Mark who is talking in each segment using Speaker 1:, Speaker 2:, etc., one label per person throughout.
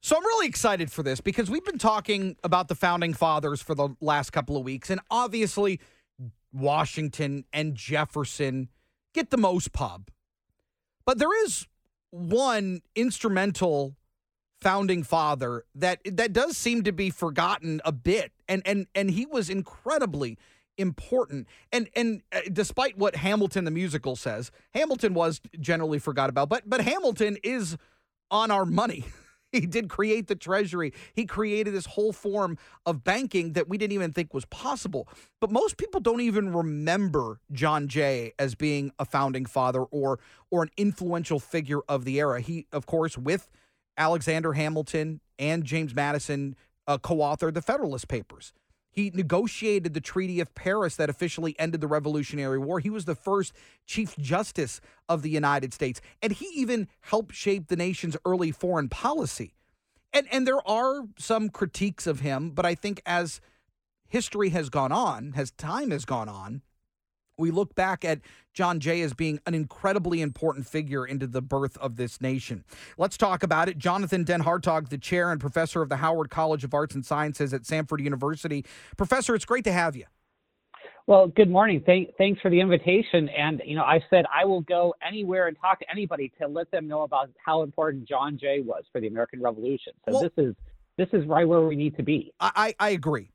Speaker 1: So I'm really excited for this because we've been talking about the founding fathers for the last couple of weeks, and obviously Washington and Jefferson get the most pub. But there is one instrumental founding father that does seem to be forgotten a bit, and he was incredibly important. And despite what Hamilton the musical says, Hamilton was generally forgot about, but Hamilton is on our money. He did create the Treasury. He created this whole form of banking that we didn't even think was possible. But most people don't even remember John Jay as being a founding father or an influential figure of the era. He, of course, with Alexander Hamilton and James Madison, co-authored the Federalist Papers. He negotiated the Treaty of Paris that officially ended the Revolutionary War. He was the first Chief Justice of the United States. And he even helped shape the nation's early foreign policy. And there are some critiques of him, but I think as history has gone on, as time has gone on, we look back at John Jay as being an incredibly important figure into the birth of this nation. Let's talk about it. Jonathan Den Hartog, the chair and professor of the Howard College of Arts and Sciences at Samford University. Professor, it's great to have you.
Speaker 2: Well, good morning. Thanks for the invitation. And, I said I will go anywhere and talk to anybody to let them know about how important John Jay was for the American Revolution. So this is right where we need to be.
Speaker 1: I agree.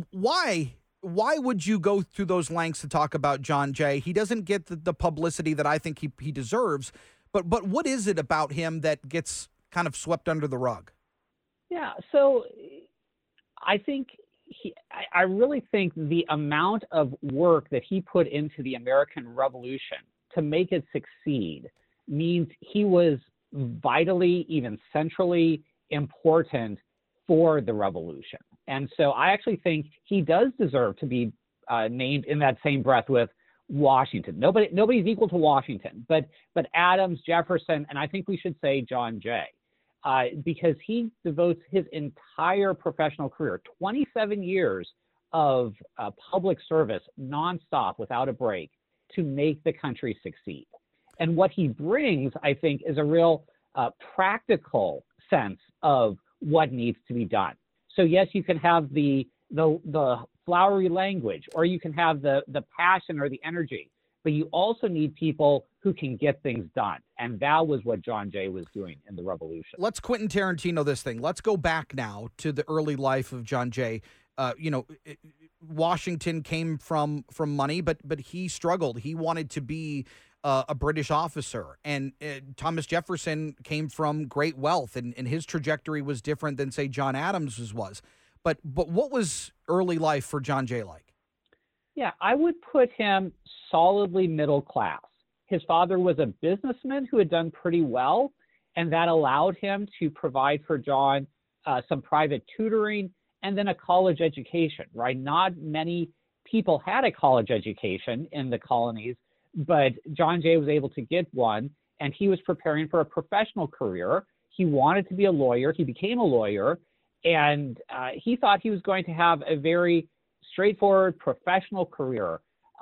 Speaker 1: Why would you go through those lengths to talk about John Jay? He doesn't get the publicity that I think he deserves, but what is it about him that gets kind of swept under the rug?
Speaker 2: Yeah, so I think I really think the amount of work that he put into the American Revolution to make it succeed means he was vitally, even centrally important for the revolution. And so I actually think he does deserve to be named in that same breath with Washington. Nobody's equal to Washington, but Adams, Jefferson, and I think we should say John Jay, because he devotes his entire professional career, 27 years of public service, nonstop, without a break, to make the country succeed. And what he brings, I think, is a real practical sense of what needs to be done. So yes, you can have the flowery language, or you can have the passion or the energy, but you also need people who can get things done. And that was what John Jay was doing in the Revolution.
Speaker 1: Let's Quentin Tarantino this thing. Let's go back now to the early life of John Jay. Washington came from money, but he struggled. He wanted to be a British officer. And Thomas Jefferson came from great wealth, and his trajectory was different than, say, John Adams's was. But what was early life for John Jay like?
Speaker 2: Yeah, I would put him solidly middle class. His father was a businessman who had done pretty well, and that allowed him to provide for John some private tutoring and then a college education, right? Not many people had a college education in the colonies, but John Jay was able to get one, and he was preparing for a professional career. He wanted to be a lawyer. He became a lawyer, and he thought he was going to have a very straightforward professional career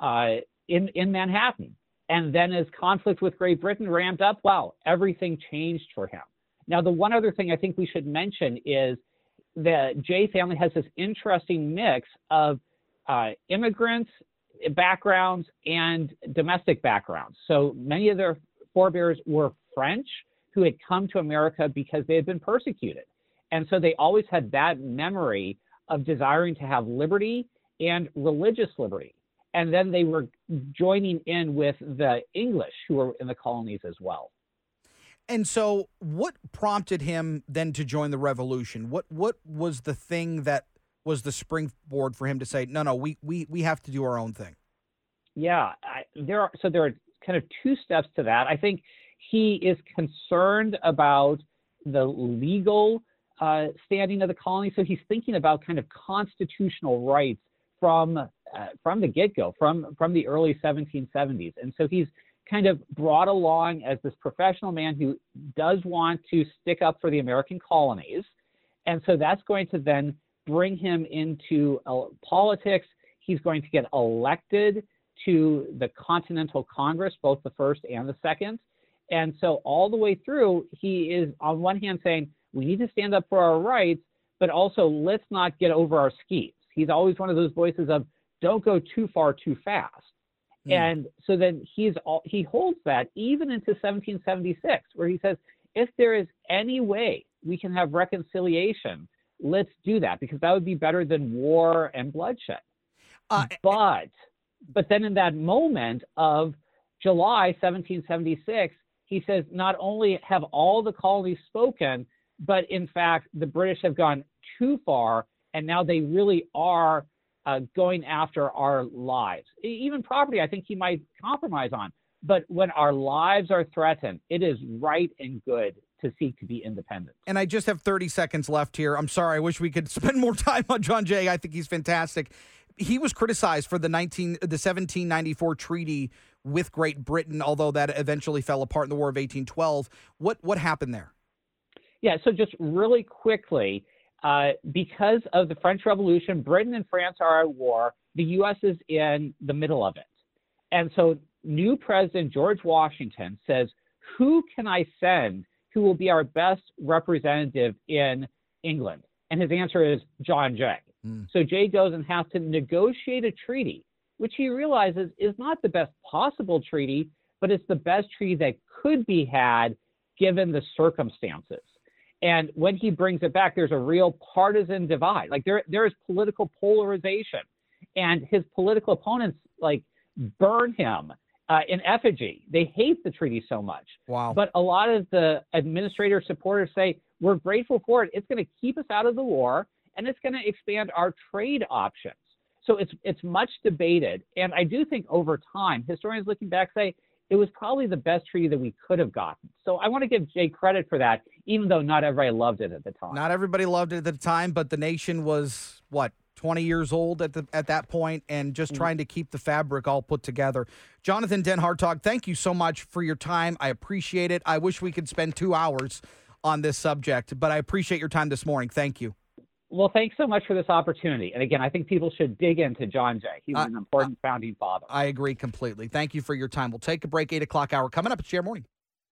Speaker 2: in Manhattan. And then as conflict with Great Britain ramped up, wow, everything changed for him. Now, the one other thing I think we should mention is the Jay family has this interesting mix of immigrants backgrounds and domestic backgrounds. So many of their forebears were French who had come to America because they had been persecuted. And so they always had that memory of desiring to have liberty and religious liberty. And then they were joining in with the English who were in the colonies as well.
Speaker 1: And so what prompted him then to join the revolution? What was the thing that was the springboard for him to say, no, we have to do our own thing?
Speaker 2: Yeah, there are kind of two steps to that. I think he is concerned about the legal standing of the colony. So he's thinking about kind of constitutional rights from the get-go, from the early 1770s. And so he's kind of brought along as this professional man who does want to stick up for the American colonies. And so that's going to then bring him into politics. He's going to get elected to the Continental Congress, both the first and the second. And so all the way through, he is on one hand saying, we need to stand up for our rights, but also let's not get over our skis. He's always one of those voices of don't go too far too fast. And so then he holds that even into 1776, where he says, if there is any way we can have reconciliation, let's do that, because that would be better than war and bloodshed. But then in that moment of July 1776, he says not only have all the colonies spoken, but in fact, the British have gone too far, and now they really are going after our lives. Even property, I think he might compromise on. But when our lives are threatened, it is right and good to seek to be independent.
Speaker 1: And I just have 30 seconds left here. I'm sorry. I wish we could spend more time on John Jay. I think he's fantastic. He was criticized for the 1794 treaty with Great Britain, although that eventually fell apart in the War of 1812. What happened there?
Speaker 2: Yeah, so just really quickly, because of the French Revolution, Britain and France are at war. The U.S. is in the middle of it. And so new President George Washington says, who can I send who will be our best representative in England? And his answer is John Jay. So Jay goes and has to negotiate a treaty, which he realizes is not the best possible treaty, but it's the best treaty that could be had given the circumstances. And when he brings it back, there's a real partisan divide. Like there is political polarization, and his political opponents like burn him in effigy. They hate the treaty so much.
Speaker 1: Wow.
Speaker 2: But a lot of the administrator supporters say, we're grateful for it. It's going to keep us out of the war, and it's going to expand our trade options. So it's much debated. And I do think over time, historians looking back say it was probably the best treaty that we could have gotten. So I want to give Jay credit for that, even though not everybody loved it at the time.
Speaker 1: Not everybody loved it at the time, but the nation was, 20 years old at that point, and just trying to keep the fabric all put together. Jonathan Den Hartog, thank you so much for your time. I appreciate it. I wish we could spend 2 hours on this subject, but I appreciate your time this morning. Thank you.
Speaker 2: Well, thanks so much for this opportunity. And again, I think people should dig into John Jay. He was an important founding father.
Speaker 1: I agree completely. Thank you for your time. We'll take a break. 8 o'clock hour coming up. It's JR Morning.